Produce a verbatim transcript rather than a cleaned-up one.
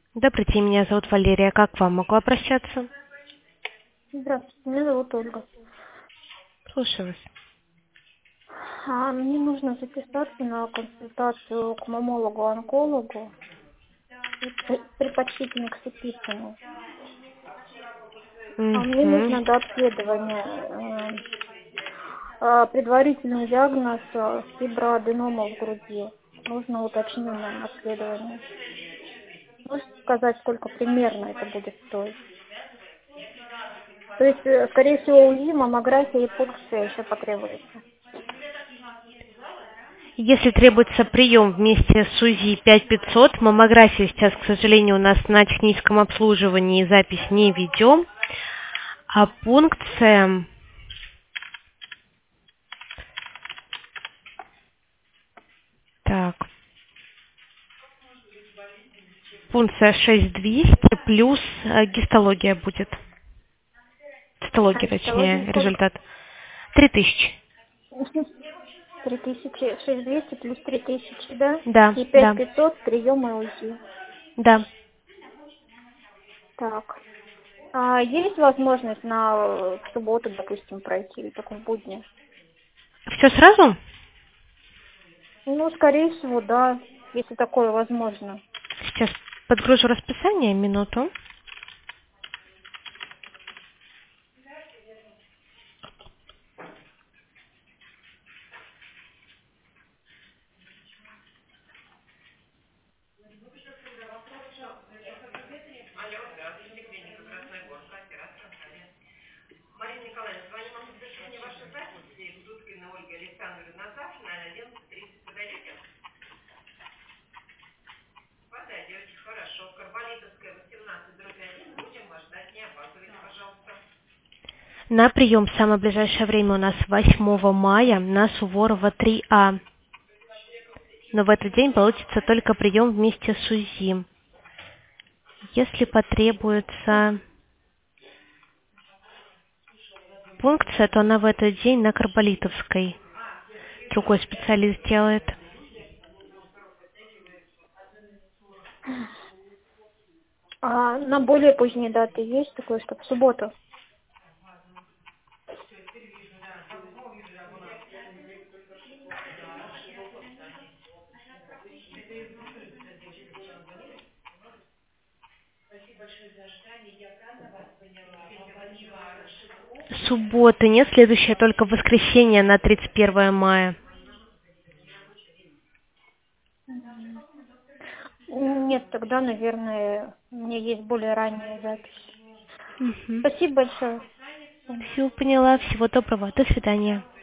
Добрый день, меня зовут Валерия. Как к вам могу обращаться? Здравствуйте, меня зовут Ольга. Слушаю вас. А, мне нужно записаться на консультацию к мамологу-онкологу и при- предпочтительно к Сипицыну. А мне Мгм. нужно до обследования э, а, предварительный диагноз э, фиброаденома в груди. Нужно уточненное обследование. Можете сказать, сколько примерно это будет стоить? То есть, э, скорее всего, УЗИ, маммография и пункция еще потребуется. Если требуется прием вместе с УЗИ пять пятьсот, маммографию сейчас, к сожалению, у нас на техническом обслуживании запись не ведем, а пункция, так, пункция шесть двести плюс э, гистология будет. А Цитология, гистология точнее, сколько? результат. Три тысячи. Три тысячи, шесть двести плюс три тысячи, да? Да, И пять да, пятьсот прием и УЗИ. да. Так. А есть возможность на э, в субботу, допустим, пройти, или только в будни? Все сразу? Ну, скорее всего, да, если такое возможно. Сейчас подгружу расписание, минуту. На прием в самое ближайшее время у нас восьмого мая на Суворова три А. Но в этот день получится только прием вместе с УЗИ. Если потребуется пункция, то она в этот день на Карболитовской. Другой специалист делает. А на более поздние даты есть такое, что в субботу? Субботы нет, следующее только воскресенье на тридцать первое мая. Нет, тогда, наверное, у меня есть более ранняя запись. Угу. Спасибо большое. Все поняла. Всего доброго. До свидания.